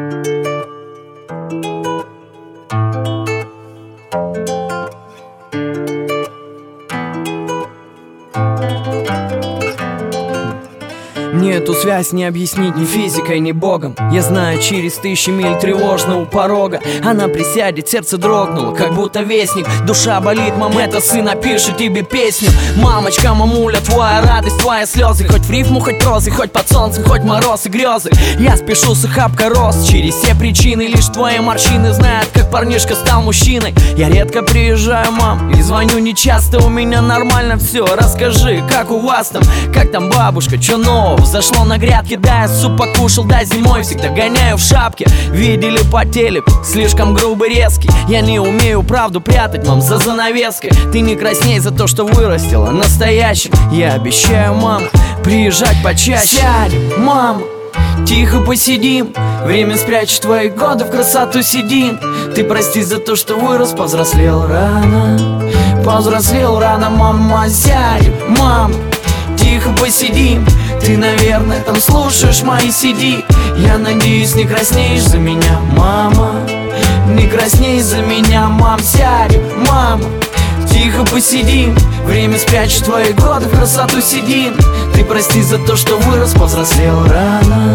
Мне эту связь не объяснить ни физикой, ни богом. Я знаю, через тысячи миль тревожно у порога она присядет, сердце дрогнуло, как будто вестник. Душа болит, мама, это сын напишет тебе песню. Мамочка, мамуля, твоя радость, твои слезы. Хоть в рифму, хоть прозы, хоть под солнцем, хоть мороз и грезы. Я спешу с охапкой роз через все причины. Лишь твои морщины знают, как парнишка стал мужчиной. Я редко приезжаю, мам, и звоню нечасто. У меня нормально все, расскажи, как у вас там? Как там бабушка, чё нового? Зашло на грядке, да, я суп покушал, да, зимой всегда гоняю в шапке. Видели по телеку, слишком грубый, резкий. Я не умею правду прятать, мам, за занавеской. Ты не красней за то, что вырастила настоящим. Я обещаю, мам, приезжать почаще. Сядем, мам, тихо посидим. Время спрячет твои годы, в красоту сидим. Ты прости за то, что вырос, повзрослел рано. Повзрослел рано, мама, сядем, мам, тихо посидим. Ты, наверное, там слушаешь мои CD. Я надеюсь, не краснеешь за меня, мама. Не красней за меня, мам, сядем, мама, тихо посидим. Время спрячет твои годы, в красоту сидим. Ты прости за то, что вырос, повзрослел рано.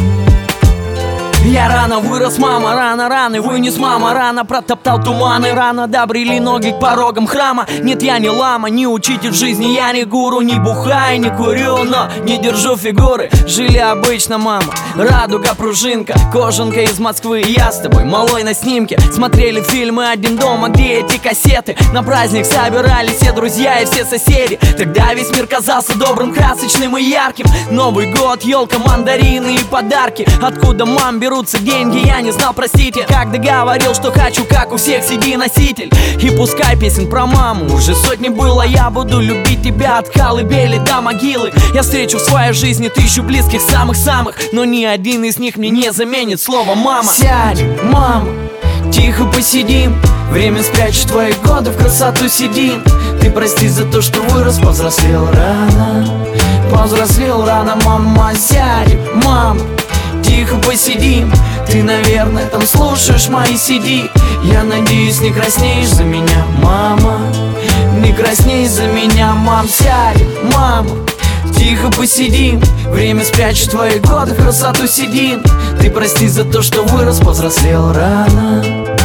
Я рано вырос, мама, рано вынес, мама, рано протоптал туманы, рано добрели ноги к порогам храма. Нет, я не лама, не учитель жизни, я не гуру, не бухаю, не курю, но не держу фигуры. Жили обычно, мама, радуга, пружинка, кожанка из Москвы. Я с тобой, малой, на снимке. Смотрели фильмы «Один дома», где эти кассеты. На праздник собирались все друзья и все соседи. Тогда весь мир казался добрым, красочным и ярким. Новый год, елка, мандарины и подарки. Откуда, мам, берутся деньги, я не знал, простите. Как договорил, что хочу, как у всех, CD-носитель. И пускай песен про маму уже сотни было, я буду любить тебя от колыбели до могилы. Я встречу в своей жизни тысячу близких, самых-самых, но ни один из них мне не заменит слово мама. Сядем, мама, тихо посидим. Время спрячет твои годы, в красоту сидим. Ты прости за то, что вырос, повзрослел рано. Повзрослел рано, мама, сядем, мама, тихо посидим. Ты, наверное, там слушаешь мои CD. Я надеюсь, не краснеешь за меня, мама. Не красней за меня, мам, сядем, мама, тихо посидим. Время спрячет твои годы, в красоту сидим. Ты прости за то, что вырос, повзрослел рано.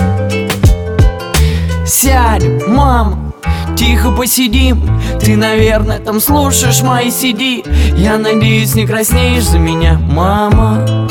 Сядем, мама, тихо посидим. Ты, наверное, там слушаешь мои CD. Я надеюсь, не краснеешь за меня, мама.